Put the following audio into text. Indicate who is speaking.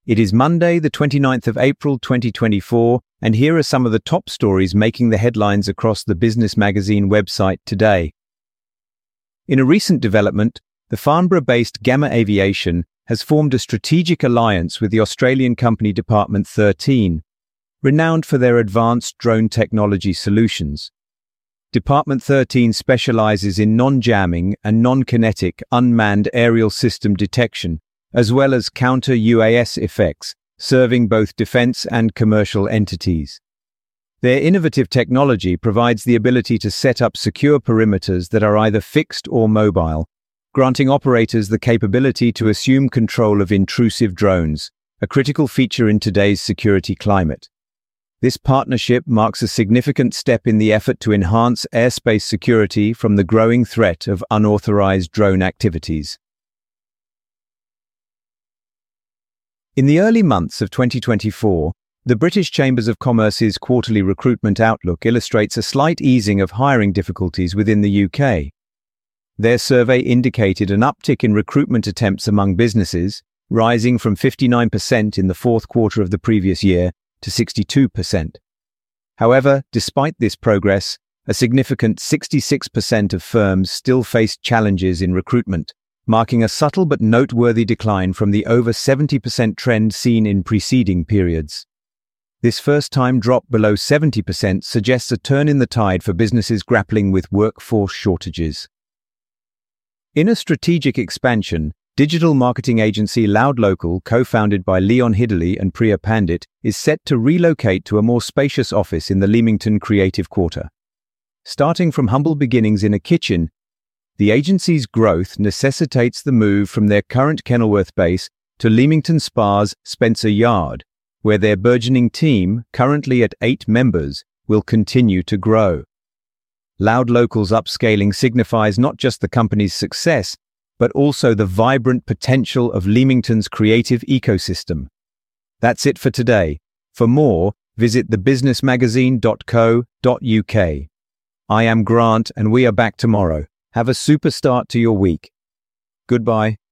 Speaker 1: It is Monday, the 29th of April 2024, and here are some of the top stories making the headlines across the Business Magazine website today. In a recent development, the Farnborough-based Gamma Aviation has formed a strategic alliance with the Australian company Department 13, renowned for their advanced drone technology solutions. Department 13 specializes in non-jamming and non-kinetic unmanned aerial system detection, as well as counter-UAS effects, serving both defense and commercial entities. Their innovative technology provides the ability to set up secure perimeters that are either fixed or mobile, granting operators the capability to assume control of intrusive drones, a critical feature in today's security climate. This partnership marks a significant step in the effort to enhance airspace security from the growing threat of unauthorized drone activities. In the early months of 2024, the British Chambers of Commerce's quarterly recruitment outlook illustrates a slight easing of hiring difficulties within the UK. Their survey indicated an uptick in recruitment attempts among businesses, rising from 59% in the fourth quarter of the previous year to 62%. However, despite this progress, a significant 66% of firms still face challenges in recruitment, marking a subtle but noteworthy decline from the over 70% trend seen in preceding periods. This first-time drop below 70% suggests a turn in the tide for businesses grappling with workforce shortages. In a strategic expansion, digital marketing agency Loud Local, co-founded by Leon Hidley and Priya Pandit, is set to relocate to a more spacious office in the Leamington Creative Quarter. Starting from humble beginnings in a kitchen, the agency's growth necessitates the move from their current Kenilworth base to Leamington Spa's Spencer Yard, where their burgeoning team, currently at 8 members, will continue to grow. Loud Local's upscaling signifies not just the company's success, but also the vibrant potential of Leamington's creative ecosystem. That's it for today. For more, visit thebusinessmagazine.co.uk. I am Grant, and we are back tomorrow. Have a super start to your week. Goodbye.